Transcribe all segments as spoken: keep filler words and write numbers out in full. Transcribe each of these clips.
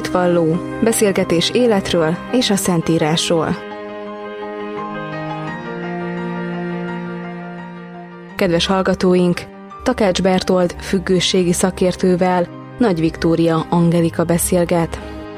Hitvalló, beszélgetés életről és a Szentírásról. Kedves hallgatóink, Takács Bertold függőségi szakértővel Nagy Viktória Angelika beszélget.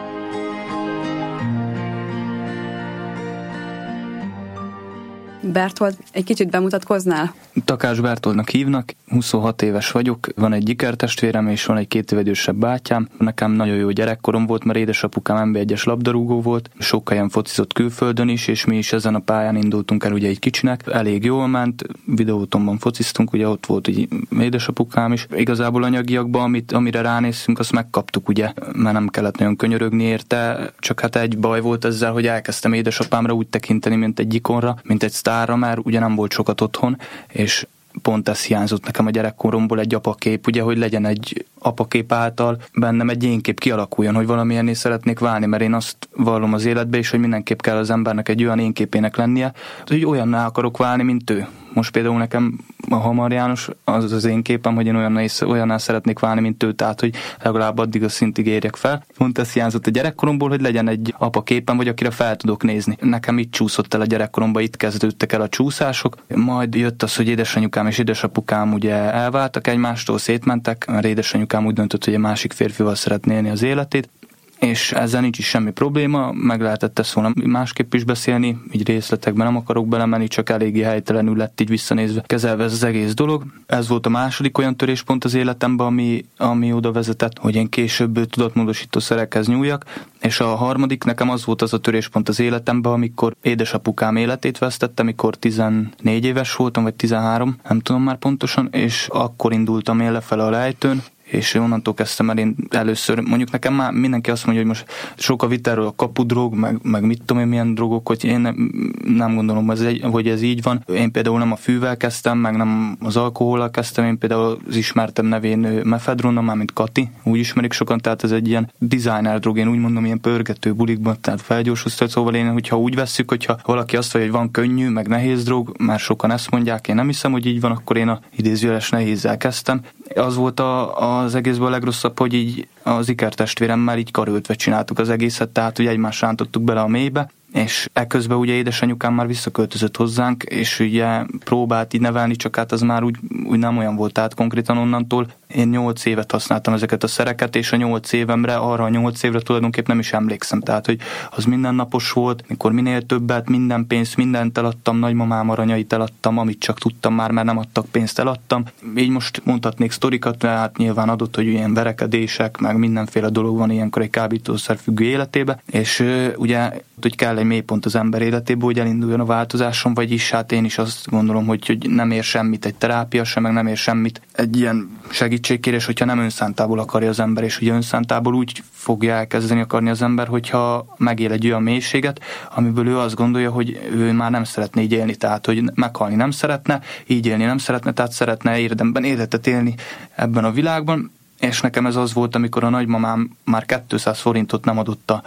Bertold, egy kicsit bemutatkoznál? Takács Bertoldnak hívnak, huszonhat éves vagyok, van egy ikertestvérem és van egy két év idősebb bátyám. Nekem nagyon jó gyerekkorom volt, mert édesapukám en bé egyes labdarúgó volt, sok helyen focizott külföldön is, és mi is ezen a pályán indultunk el ugye egy kicsinek. Elég jól ment, videótonban fociztunk, ugye ott volt ugye édesapukám is. Igazából anyagiakban, amit, amire ránéztünk, azt megkaptuk, ugye, mert nem kellett nagyon könyörögni érte, csak hát egy baj volt ezzel, hogy elkezdtem édesapámra úgy tekinteni, mint egy ikonra, mint egy sztárra, mert ugye nem volt sokat otthon, és pont ez hiányzott nekem a gyerekkoromból, egy apakép, ugye, hogy legyen egy apakép által bennem egy énkép kialakuljon, hogy valamilyenné szeretnék válni, mert én azt vallom az életbe is, hogy mindenképp kell az embernek egy olyan énképének lennie, hogy olyanná akarok válni, mint ő. Most például nekem a Hamar János az az én képem, hogy én olyanná, olyanná szeretnék válni, mint ő, tehát hogy legalább addig a szintig érjek fel. Pont ez hiányzott a gyerekkoromból, hogy legyen egy apa képem, vagy akire fel tudok nézni. Nekem itt csúszott el a gyerekkoromban, itt kezdődtek el a csúszások. Majd jött az, hogy édesanyukám és édesapukám ugye elváltak egymástól, szétmentek, mert édesanyukám úgy döntött, hogy egy másik férfival szeretné élni az életét. És ezzel nincs is semmi probléma, meg lehetett ezt volna másképp is beszélni, így részletekben nem akarok belemenni, csak eléggé helytelenül lett így visszanézve kezelve ez az egész dolog. Ez volt a második olyan töréspont az életemben, ami, ami oda vezetett, hogy én később tudatmódosító szerekhez nyúljak, és a harmadik nekem az volt az a töréspont az életemben, amikor édesapukám életét vesztettem, amikor tizennégy éves voltam, vagy tizenhárom, nem tudom már pontosan, és akkor indultam én lefele a lejtőn, és onnantól kezdtem el én először, mondjuk nekem már mindenki azt mondja, hogy most sok a vita erről a kapudrog, meg, meg mit tudom én milyen drogok, hogy én nem, nem gondolom, hogy ez így van. Én például nem a fűvel kezdtem, meg nem az alkohollal kezdtem, én például az ismertem nevén mefedronnal, már mint Kati, úgy ismerik sokan, tehát ez egy ilyen designer drog, én úgy mondom, ilyen pörgető bulikban, tehát felgyorsított, szóval én, hogyha úgy vesszük, hogyha valaki azt mondja, hogy van könnyű, meg nehéz drog, már sokan ezt mondják, én nem hiszem, hogy így van, akkor én a idézőjeles nehézzel kezdtem. Az volt a, az egészben a legrosszabb, hogy így az ikertestvéremmel így karöltve csináltuk az egészet, tehát ugye egymást rántottuk bele a mélybe, és ekközben ugye édesanyukám már visszaköltözött hozzánk, és ugye próbált így nevelni, csak hát az már úgy, úgy nem olyan volt, tehát konkrétan onnantól én nyolc évet használtam ezeket a szereket, és a nyolc évemre, arra a nyolc évre tulajdonképpen nem is emlékszem, tehát hogy az mindennapos volt, mikor minél többet, minden pénzt, mindent eladtam, nagymamám aranyait eladtam, amit csak tudtam már, mert nem adtak pénzt, eladtam. Így most mondhatnék sztorikat, tehát nyilván adott, hogy ilyen verekedések, meg mindenféle dolog van ilyenkor egy kábítószerfüggő életébe, és ugye, hogy kell egy mélypont az ember életébe, hogy elinduljon a változáson, vagyis hát én is azt gondolom, hogy, hogy nem ér semmit egy terápia sem, meg nem ér semmit egy ilyen segítségkérés, hogyha nem önszántából akarja az ember, és ugye önszántából úgy fogja elkezdeni akarni az ember, hogyha megél egy olyan mélységet, amiből ő azt gondolja, hogy ő már nem szeretne így élni, tehát hogy meghalni nem szeretne, így élni nem szeretne, tehát szeretne érdemben életet élni ebben a világban, és nekem ez az volt, amikor a nagymamám már kétszáz forintot nem adott a,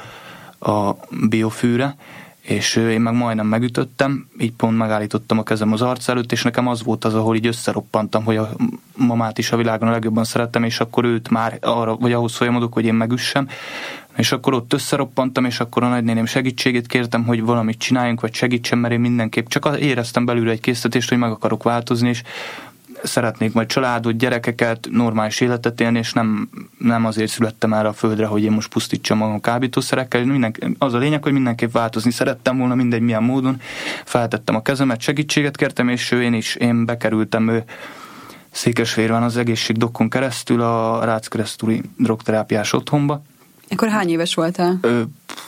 a biofűre, és én meg majdnem megütöttem, így pont megállítottam a kezem az arc előtt, és nekem az volt az, ahol így összeroppantam, hogy a mamát is a világon a legjobban szerettem, és akkor őt már arra, vagy ahhoz folyamodok, hogy én megüssem, és akkor ott összeroppantam, és akkor a nagynéném segítségét kértem, hogy valamit csináljunk, vagy segítsen, mert én mindenképp csak éreztem belőle egy késztetést, hogy meg akarok változni, és szeretnék majd családot, gyerekeket, normális életet élni, és nem, nem azért születtem erre a földre, hogy én most pusztítsam magam kábítószerekkel. Minden, az a lényeg, hogy mindenképp változni szerettem volna, mindegy milyen módon. Feltettem a kezemet, segítséget kértem, és én is, én bekerültem ő, Székesfehérváron az egészségdokkon keresztül a Rácz-keresztúri drogterápiás otthonba. Akkor hány éves voltál? Ö,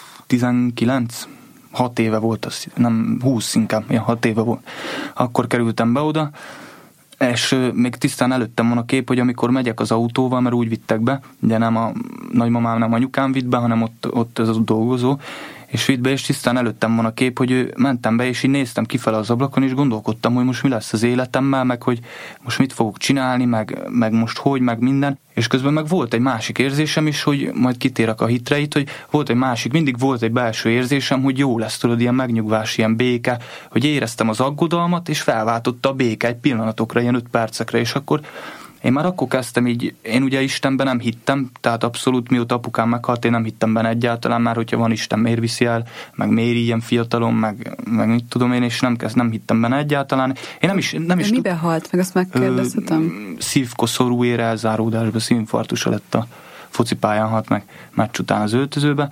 tizenkilenc hat éve volt az, nem húsz inkább, ilyen hat éve volt. Akkor kerültem be oda, és még tisztán előttem van a kép, hogy amikor megyek az autóval, mert úgy vittek be, ugye nem a nagymamám, nem anyukám vitt be, hanem ott, ott ez a dolgozó, és vitt be, és tisztán előttem van a kép, hogy mentem be, és így néztem kifele az ablakon, és gondolkodtam, hogy most mi lesz az életemmel, meg hogy most mit fogok csinálni, meg, meg most hogy, meg minden. És közben meg volt egy másik érzésem is, hogy majd kitérek a hitreit, hogy volt egy másik, mindig volt egy belső érzésem, hogy jó lesz, tudod, ilyen megnyugvás, ilyen béke, hogy éreztem az aggodalmat, és felváltotta a béke egy pillanatokra, ilyen öt percekre, és akkor Én már akkor kezdtem így, én ugye Istenben nem hittem, tehát abszolút mióta apukám meghalt, én nem hittem benne egyáltalán, már hogyha van Isten, miért viszi el, meg miért ilyen fiatalon, meg, meg mit tudom én, és nem kezd, nem hittem benne egyáltalán. Én nem is, nem is miben halt meg, azt megkérdezhetem? Szívkoszorú ér elzáródásba, szívinfarktusa lett, a focipályán halt meg meccs után az öltözőbe.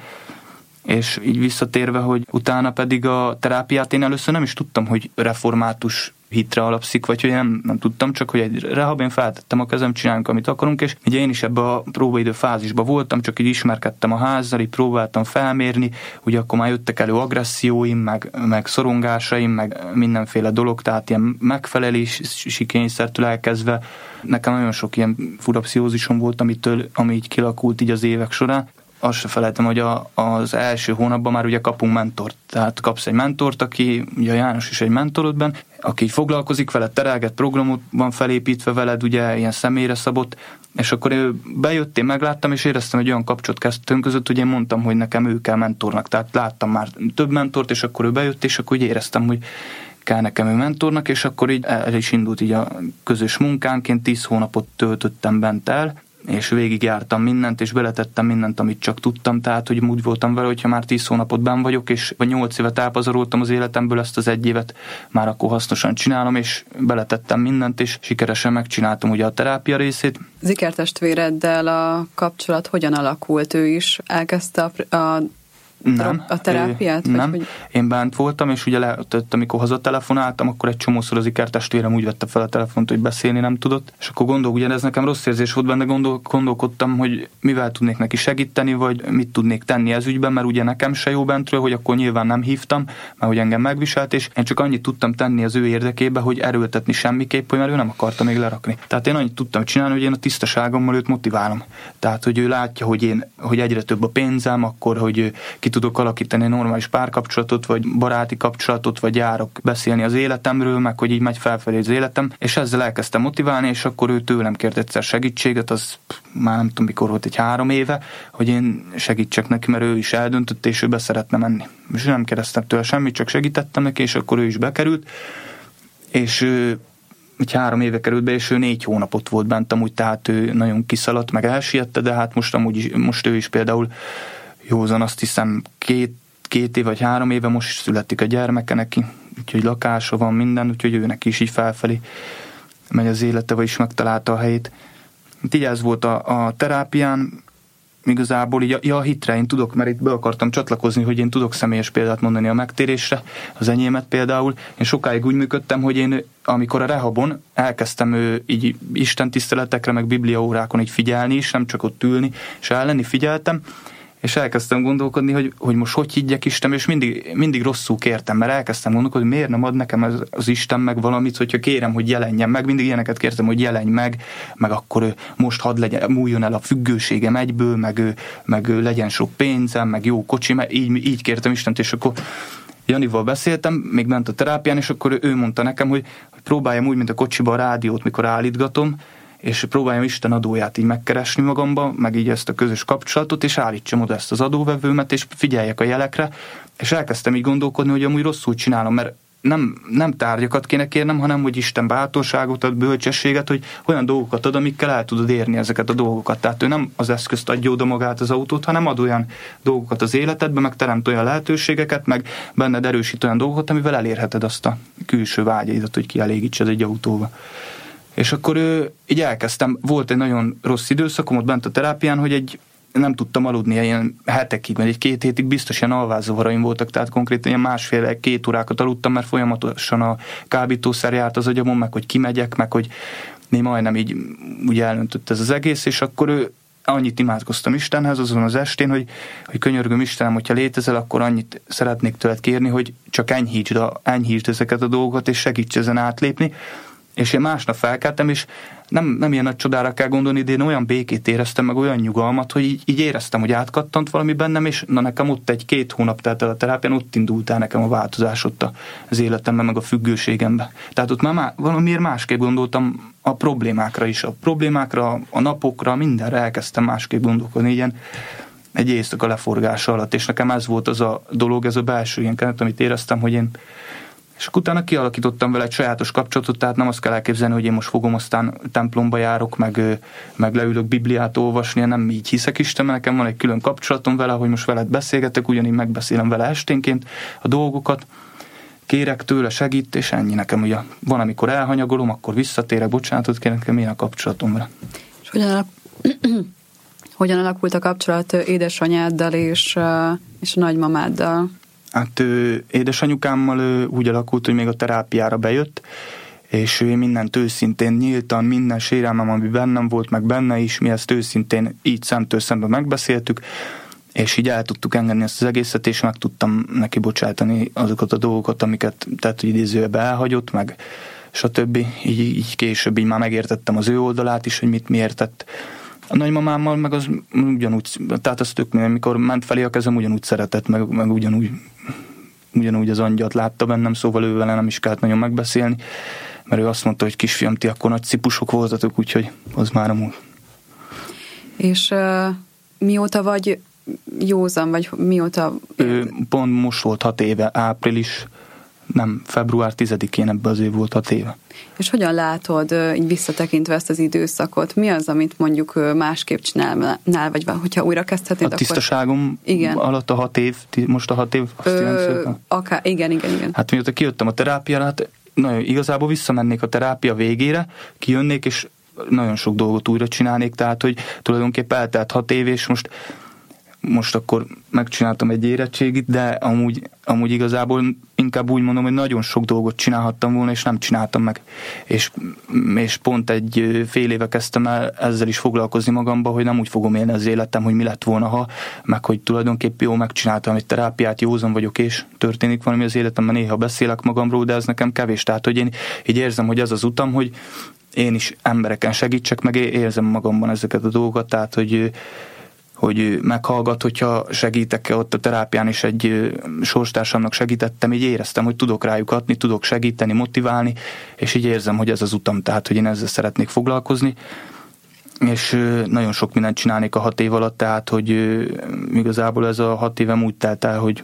És így visszatérve, hogy utána pedig a terápiát én először nem is tudtam, hogy református hitre alapszik, vagy hogy nem, nem tudtam, csak hogy egy rehab, én feltettem a kezem, csináljunk, amit akarunk, és ugye én is ebbe a próbaidő fázisba voltam, csak így ismerkedtem a házzal, így próbáltam felmérni, ugye akkor már jöttek elő agresszióim, meg, meg szorongásaim, meg mindenféle dolog, tehát ilyen megfelelési kényszertől elkezdve. Nekem nagyon sok ilyen fura pszichózisom volt, amitől, ami így kilakult így az évek során. Azt se felejtem, hogy a, az első hónapban már ugye kapunk mentort. Tehát kapsz egy mentort, aki, ugye János is egy mentorodban, aki foglalkozik veled, terelget, programot van felépítve veled, ugye ilyen személyre szabott, és akkor ő bejött, én megláttam, és éreztem, hogy olyan kapcsolat kezdtünk között, hogy én mondtam, hogy nekem ő kell mentornak. Tehát láttam már több mentort, és akkor ő bejött, és akkor úgy éreztem, hogy kell nekem ő mentornak, és akkor így el is indult így a közös munkánként, tíz hónapot töltöttem bent el, és végigjártam mindent, és beletettem mindent, amit csak tudtam, tehát hogy úgy voltam vele, hogyha már tíz hónapot benn vagyok, és vagy nyolc évet elpazaroltam az életemből, ezt az egy évet már akkor hasznosan csinálom, és beletettem mindent, és sikeresen megcsináltam ugye a terápia részét. Zikertestvéreddel a kapcsolat hogyan alakult? Ő is elkezdte a, a Nem, a terápiát? Nem, vagy hogy... én bent voltam, és ugye lehetett, amikor hazatelefonáltam, akkor egy csomószor az ikertestvérem úgy vette fel a telefont, hogy beszélni nem tudott, és akkor gondol, ugye ez nekem rossz érzés volt benne, gondol, gondolkodtam, hogy mivel tudnék neki segíteni, vagy mit tudnék tenni ez ügyben, mert ugye nekem se jó bentről, hogy akkor nyilván nem hívtam, mert hogy engem megviselt, és én csak annyit tudtam tenni az ő érdekébe, hogy erőltetni semmiképp, hogy mert ő nem akarta még lerakni. Tehát én annyit tudtam csinálni, hogy én a tisztaságommal őt motiválom. Tehát, hogy ő látja, hogy én, hogy egyre több a pénzem, akkor, hogy ki tudok alakítani egy normális párkapcsolatot, vagy baráti kapcsolatot, vagy járok beszélni az életemről, meg hogy így megy felfelé az életem, és ezzel elkezdtem motiválni, és akkor ő tőlem kért egyszer segítséget, az már nem tudom mikor volt, egy három éve, hogy én segítsek neki, mert ő is eldöntött, és ő be szeretne menni. És nem kérdeztem tőle semmit, csak segítettem neki, és akkor ő is bekerült, és ő egy három éve került be, és ő négy hónapot volt bent, amúgy, tehát ő nagyon kiszaladt, meg elsiette, de hát most amúgy is, most ő is például józan, azt hiszem két, két év vagy három éve most születik a gyermeke neki, úgyhogy lakása van, minden, úgyhogy ő neki is így felfelé megy az élete, vagyis megtalálta a helyét. Így ez volt a, a terápián, igazából így a, ja, a hitre én tudok, mert itt be akartam csatlakozni, hogy én tudok személyes példát mondani a megtérésre, az enyémet például. Én sokáig úgy működtem, hogy én amikor a rehabon elkezdtem ő, így istentiszteletekre, meg bibliaórákon így figyelni is, nem csak ott ülni, és ellenni figyeltem, és elkezdtem gondolkodni, hogy, hogy most hogy higgyek Isten, és mindig, mindig rosszul kértem, mert elkezdtem gondolkodni, hogy miért nem ad nekem az, az Isten meg valamit, hogyha kérem, hogy jelenjen meg, mindig ilyeneket kértem, hogy jelenj meg, meg akkor most hadd legyen, múljon el a függőségem egyből, meg, meg legyen sok pénzem, meg jó kocsi, mert így, így kértem Istent, és akkor Janival beszéltem, még ment a terápián, és akkor ő mondta nekem, hogy, hogy próbáljam úgy, mint a kocsiba a rádiót, mikor állítgatom, és próbáljam Isten adóját így megkeresni magamba, meg így ezt a közös kapcsolatot, és állítsam oda ezt az adóvevőmet, és figyeljek a jelekre, és elkezdtem így gondolkodni, hogy amúgy rosszul csinálom, mert nem, nem tárgyakat kéne kérnem, hanem hogy Isten bátorságot ad, bölcsességet, hogy olyan dolgokat ad, amikkel el tudod érni ezeket a dolgokat. Tehát ő nem az eszközt adja oda magát az autót, hanem ad olyan dolgokat az életedbe, meg teremt olyan lehetőségeket, meg benned erősít olyan dolgokat, amivel elérheted azt a külső vágyaidat, hogy kielégítsed egy autóba. És akkor ő, így elkezdtem, volt egy nagyon rossz időszakom ott bent a terápián, hogy egy, nem tudtam aludni ilyen hetekig, vagy egy két hétig biztos ilyen alvászavaraim voltak, tehát konkrétan ilyen másfél, két órákat aludtam, mert folyamatosan a kábítószer járt az agyamon, meg hogy kimegyek, meg hogy né majdnem így úgy elöntött ez az egész, és akkor ő annyit imádkoztam Istenhez azon az estén, hogy, hogy könyörgöm Istenem, hogyha létezel, akkor annyit szeretnék tőled kérni, hogy csak enyhítsd, a, enyhítsd ezeket a dolgokat, és segíts ezen átlépni. És én másnap felkeltem, és nem, nem ilyen nagy csodára kell gondolni, de én olyan békét éreztem, meg olyan nyugalmat, hogy így, így éreztem, hogy átkattant valami bennem, és na nekem ott egy-két hónap telt el a terápián, ott indult el nekem a változás ott az életemben, meg a függőségemben. Tehát ott már má, valamiért másképp gondoltam a problémákra is, a problémákra, a napokra, mindenre elkezdtem másképp gondolkodni, ilyen egy éjszaka leforgása alatt, és nekem ez volt az a dolog, ez a belső ilyen kenet, amit éreztem, hogy én És akkor utána kialakítottam vele egy sajátos kapcsolatot, tehát nem azt kell elképzelni, hogy én most fogom, aztán templomba járok, meg, meg leülök Bibliát olvasni, nem így hiszek Istenben, nekem van egy külön kapcsolatom vele, hogy most veled beszélgetek, ugyanígy megbeszélem vele esténként a dolgokat, kérek tőle, segít, és ennyi nekem. Ugye van, amikor elhanyagolom, akkor visszatérek, bocsánatot kérek, nekem én a kapcsolatom vele. És hogyan, alak... hogyan alakult a kapcsolat édesanyáddal és, és a nagymamáddal? Hát édesanyukámmal úgy alakult, hogy még a terápiára bejött, és ő mindent őszintén, nyíltan, minden sérelmem, ami bennem volt, meg benne is, mi ezt őszintén így szemtől szemben megbeszéltük, és így el tudtuk engedni ezt az egészet, és meg tudtam neki bocsátani azokat a dolgokat, amiket, tehát hogy idézőjebe elhagyott, meg stb. Így, így később így már megértettem az ő oldalát is, hogy mit miért tett. A nagymamámmal meg az ugyanúgy, tehát az tök minden, amikor ment felé a kezem, ugyanúgy szeretett, meg, meg ugyanúgy, ugyanúgy az angyalt látta bennem, szóval ő vele nem is kellett nagyon megbeszélni, mert ő azt mondta, hogy kisfiam, ti akkor nagy cipusok voltatok, úgyhogy az már amúgy. És uh, mióta vagy józan, vagy mióta... Ő, pont most volt hat éve, április, nem, február tizedikén ebben az év volt hat éve. És hogyan látod így visszatekintve ezt az időszakot? Mi az, amit mondjuk másképp csinálnál, vagy hogyha újra kezdhetnéd? A tisztaságom igen. alatt a hat év, most a hat év, azt Ö, akár, igen, igen, igen. Hát mióta kijöttem a terápiára, hát nagyon igazából visszamennék a terápia végére, kijönnék, és nagyon sok dolgot újra csinálnék, tehát hogy tulajdonképpen eltelt hat év, és most most akkor megcsináltam egy érettségit, de amúgy, amúgy igazából inkább úgy mondom, hogy nagyon sok dolgot csinálhattam volna, és nem csináltam meg. És, és pont egy fél éve kezdtem el ezzel is foglalkozni magamba, hogy nem úgy fogom élni az életem, hogy mi lett volna, ha, meg hogy tulajdonképp jó, megcsináltam egy terápiát, józan vagyok, és történik valami az életemben, néha beszélek magamról, de ez nekem kevés. Tehát, hogy én így érzem, hogy ez az utam, hogy én is embereken segítsek, meg érzem magamban ezeket a dolgokat, tehát, hogy hogy meghallgat, hogyha segítek ott a terápián, és egy sorstársamnak segítettem, így éreztem, hogy tudok rájuk adni, tudok segíteni, motiválni, és így érzem, hogy ez az utam, tehát, hogy én ezzel szeretnék foglalkozni, és nagyon sok mindent csinálnék a hat év alatt, tehát, hogy igazából ez a hat évem úgy telt el, hogy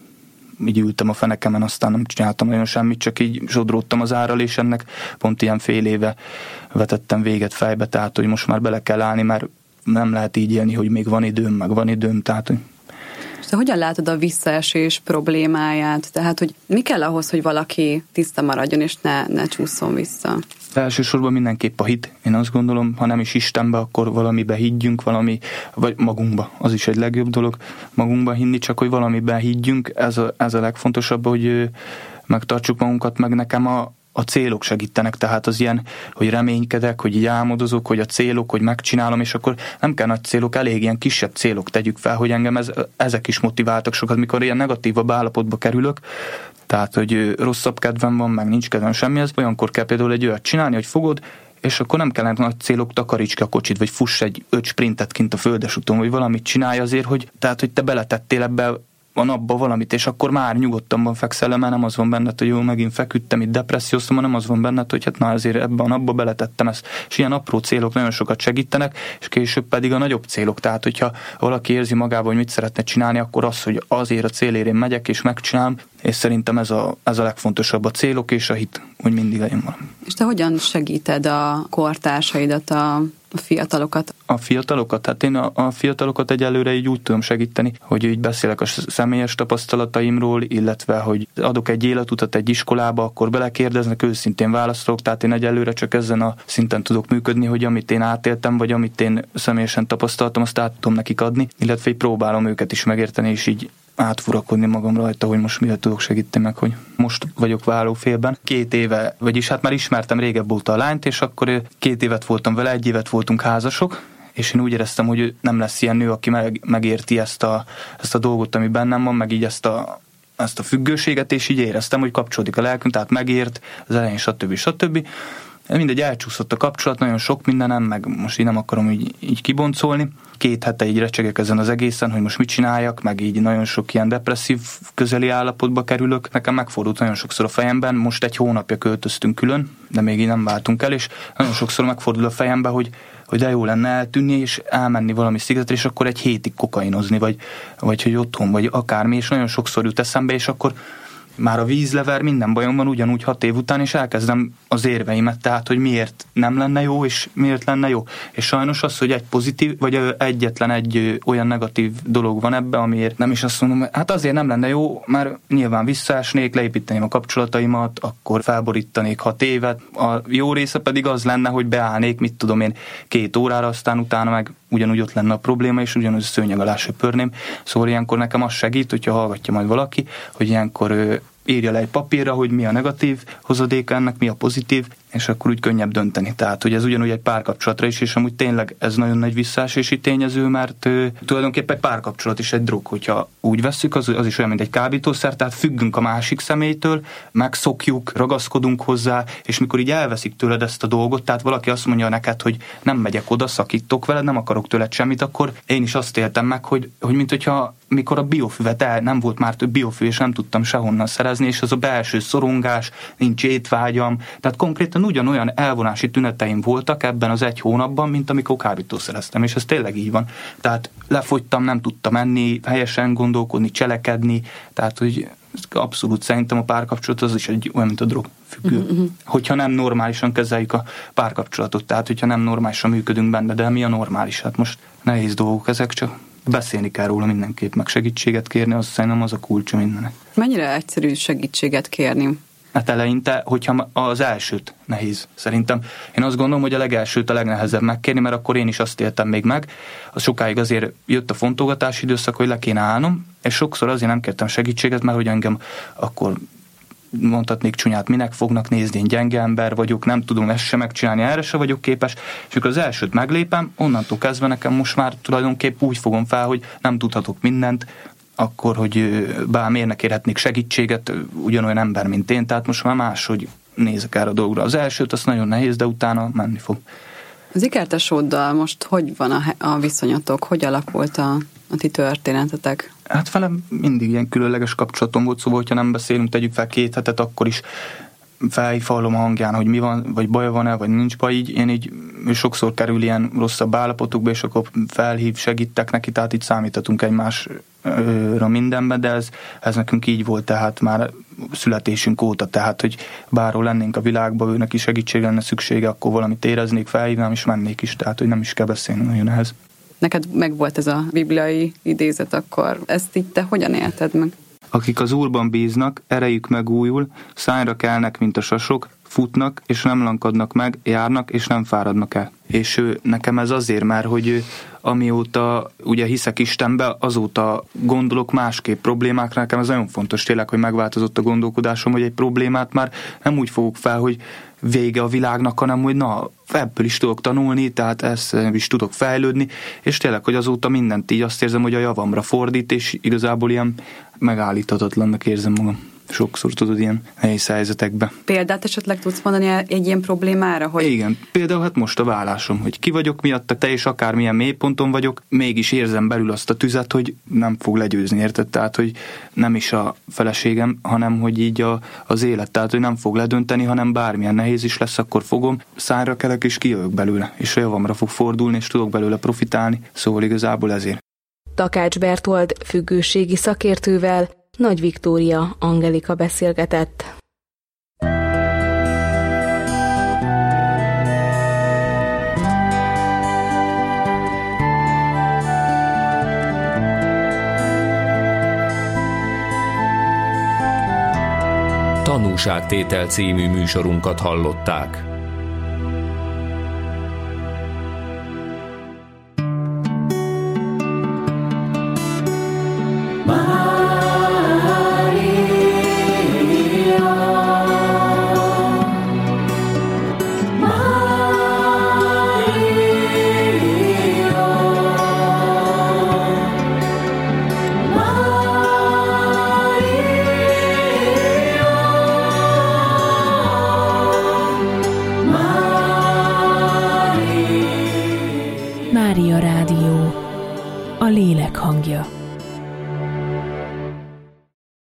így ültem a fenekemen, aztán nem csináltam nagyon semmit, csak így zsodródtam az árral, és ennek pont ilyen fél éve vetettem véget fejbe, tehát, hogy most már bele kell állni, mert nem lehet így élni, hogy még van időm, meg van időm, tehát... Hogy... De hogyan látod a visszaesés problémáját? Tehát, hogy mi kell ahhoz, hogy valaki tiszta maradjon, és ne, ne csúszson vissza? Elsősorban mindenképp a hit. Én azt gondolom, ha nem is Istenbe, akkor valamibe higgyünk, valami, vagy magunkba. Az is egy legjobb dolog, magunkba hinni, csak hogy valamiben higgyünk. Ez a, ez a legfontosabb, hogy megtartsuk magunkat, meg nekem a a célok segítenek, tehát az ilyen, hogy reménykedek, hogy így álmodozok, hogy a célok, hogy megcsinálom, és akkor nem kell nagy célok, elég ilyen kisebb célok tegyük fel, hogy engem ez, ezek is motiváltak sokat, mikor ilyen negatívabb állapotba kerülök, tehát, hogy rosszabb kedvem van, meg nincs kedvem semmihez, olyankor kell például egy olyat csinálni, hogy fogod, és akkor nem kellene nagy célok, takaríts ki a kocsit, vagy fuss egy öt sprintet kint a földesúton, vagy valamit csinálj azért, hogy, tehát, hogy te beletettél ebbe a napba valamit, és akkor már nyugodtabban fekszel le, mert nem az van benned, hogy jó, megint feküdtem, itt depresszióztam, hanem az van benned, hogy hát na azért ebben a napba beletettem ezt. És ilyen apró célok nagyon sokat segítenek, és később pedig a nagyobb célok. Tehát, hogyha valaki érzi magában, hogy mit szeretne csinálni, akkor az, hogy azért a célért én megyek, és megcsinálom, és szerintem ez a, ez a legfontosabb, a célok és a hit, hogy mindig legyen valami. És te hogyan segíted a kortársaidat, a a fiatalokat? A fiatalokat? Hát én a, a fiatalokat egyelőre így úgy tudom segíteni, hogy így beszélek a személyes tapasztalataimról, illetve, hogy adok egy életutat egy iskolába, akkor belekérdeznek, őszintén válaszolok, tehát én egyelőre csak ezen a szinten tudok működni, hogy amit én átéltem, vagy amit én személyesen tapasztaltam, azt át tudom nekik adni, illetve így próbálom őket is megérteni, és így átfurakodni magam rajta, hogy most mivel tudok segíteni meg, hogy most vagyok vállófélben. Két éve, vagyis hát már ismertem régebb óta a lányt, és akkor két évet voltam vele, egy évet voltunk házasok, és én úgy éreztem, hogy nem lesz ilyen nő, aki meg, megérti ezt a, ezt a dolgot, ami bennem van, meg így ezt a, ezt a függőséget, és így éreztem, hogy kapcsolódik a lelkünk, tehát megért az elején, stb. stb. Mindegy, elcsúszott a kapcsolat, nagyon sok mindenem, meg most így nem akarom így, így kiboncolni. Két hete így recsegek ezen az egészen, hogy most mit csináljak, meg így nagyon sok ilyen depresszív közeli állapotba kerülök. Nekem megfordult nagyon sokszor a fejemben, most egy hónapja költöztünk külön, de még így nem váltunk el, és nagyon sokszor megfordul a fejembe, hogy, hogy de jó lenne eltűnni, és elmenni valami szigetre, és akkor egy hétig kokainozni, vagy, vagy hogy otthon, vagy akármi, és nagyon sokszor jut eszembe, és akkor már a vízlever, minden bajom van ugyanúgy hat év után, és elkezdem az érveimet, tehát, hogy miért nem lenne jó, és miért lenne jó. És sajnos az, hogy egy pozitív, vagy egyetlen egy olyan negatív dolog van ebbe, amiért nem is azt mondom, hát azért nem lenne jó, mert nyilván visszaesnék, leépíteném a kapcsolataimat, akkor felborítanék hat évet. A jó része pedig az lenne, hogy beállnék, mit tudom én, két órára, aztán utána meg ugyanúgy ott lenne a probléma, és ugyanúgy szőnyeg alá söpörném. Szóval ilyenkor nekem az segít, hogyha hallgatja majd valaki, hogy ilyenkor írja le egy papírra, hogy mi a negatív hozadéka ennek, mi a pozitív, és akkor úgy könnyebb dönteni. Tehát, hogy ez ugyanúgy egy párkapcsolatra is, és amúgy tényleg ez nagyon nagy visszaesési tényező, mert ö, tulajdonképpen egy párkapcsolat is egy drog, hogyha úgy vesszük, az, az is olyan, mint egy kábítószer, tehát függünk a másik személytől, megszokjuk, ragaszkodunk hozzá, és mikor így elveszik tőled ezt a dolgot, tehát valaki azt mondja neked, hogy nem megyek oda, szakítok veled, nem akarok tőled semmit, akkor én is azt éltem meg, hogy, hogy mint hogyha mikor a biofüvet el, nem volt már több biofű, és nem tudtam sehonnan szerezni, és az a belső szorongás, nincs étvágyam, tehát konkrétan ugyanolyan elvonási tüneteim voltak ebben az egy hónapban, mint amikor kábítószereztem, és ez tényleg így van. Tehát lefogytam, nem tudtam enni, helyesen gondolkodni, cselekedni, tehát hogy abszolút szerintem a párkapcsolat az is egy olyan, mint a drogfüggő. Uh-huh. Hogyha nem normálisan kezeljük a párkapcsolatot, tehát hogyha nem normálisan működünk benne, de mi a normális? Hát most nehéz dolgok ezek, csak beszélni kell róla mindenképp, meg segítséget kérni, az szerintem az a kulcsa mindennek. Mennyire egyszerű segítséget kérni? Hát eleinte, hogyha az elsőt nehéz, szerintem. Én azt gondolom, hogy a legelsőt a legnehezebb megkérni, mert akkor én is azt éltem még meg. Az sokáig azért jött a fontolgatási időszak, hogy le kéne állnom, és sokszor azért nem kértem segítséget, mert hogy engem akkor mondhatnék csúnyát, minek fognak nézni, én gyenge ember vagyok, nem tudom ezt sem megcsinálni, erre se vagyok képes, és amikor az elsőt meglépem, onnantól kezdve nekem most már tulajdonképp úgy fogom fel, hogy nem tudhatok mindent, akkor, hogy bár miért ne kérhetnék segítséget, ugyanolyan ember, mint én, tehát most már máshogy nézek erre a dolgra. Az elsőt az nagyon nehéz, de utána menni fog. Az ikertesóddal most hogy van a, a viszonyatok? Hogy alakult a, a ti történetetek? Hát velem mindig ilyen különleges kapcsolatom volt, szóval, hogyha nem beszélünk, tegyük fel két hetet, akkor is felhívallom a hangján, hogy mi van, vagy baj van-e, vagy nincs baj, így én így sokszor kerül ilyen rosszabb állapotokba, és akkor felhív, segítek neki, tehát itt számíthatunk egymásra mindenben, de ez, ez nekünk így volt, tehát már születésünk óta, tehát, hogy bárhol lennénk a világban, őnek is segítség lenne szüksége, akkor valamit éreznék, felhívnám, és mennék is, tehát, hogy nem is kell beszélni nagyon ehhez. Neked meg volt ez a bibliai idézet, akkor ezt így te hogyan élted meg? Akik az Úrban bíznak, erejük megújul, szányra kelnek, mint a sasok, futnak, és nem lankadnak meg, járnak, és nem fáradnak el. És ő, nekem ez azért, mert hogy ő, amióta ugye hiszek Istenbe, azóta gondolok másképp problémákra, nekem ez nagyon fontos tényleg, hogy megváltozott a gondolkodásom, hogy egy problémát már nem úgy fogok fel, hogy vége a világnak, hanem hogy na, ebből is tudok tanulni, tehát ezt is tudok fejlődni, és tényleg, hogy azóta mindent így azt érzem, hogy a javamra fordít, és igazából ilyen megállíthatatlannak érzem magam. Sokszor tudod ilyen nehéz helyzetekbe. Példát esetleg tudsz mondani egy ilyen problémára? Hogy... Igen, például hát most a vállásom, hogy ki vagyok miatta, te is akármilyen mélyponton vagyok, mégis érzem belül azt a tüzet, hogy nem fog legyőzni, érted? Tehát, hogy nem is a feleségem, hanem hogy így a, az élet, tehát, hogy nem fog ledönteni, hanem bármilyen nehéz is lesz, akkor fogom, szányra kelek és kijövök belőle, és a javamra fog fordulni, és tudok belőle profitálni, szóval igazából ezért. Takács Bertold függőségi szakértővel Nagy Viktória Angelika beszélgetett. Tanúságtétel című műsorunkat hallották. Mária Rádió, a lélek hangja.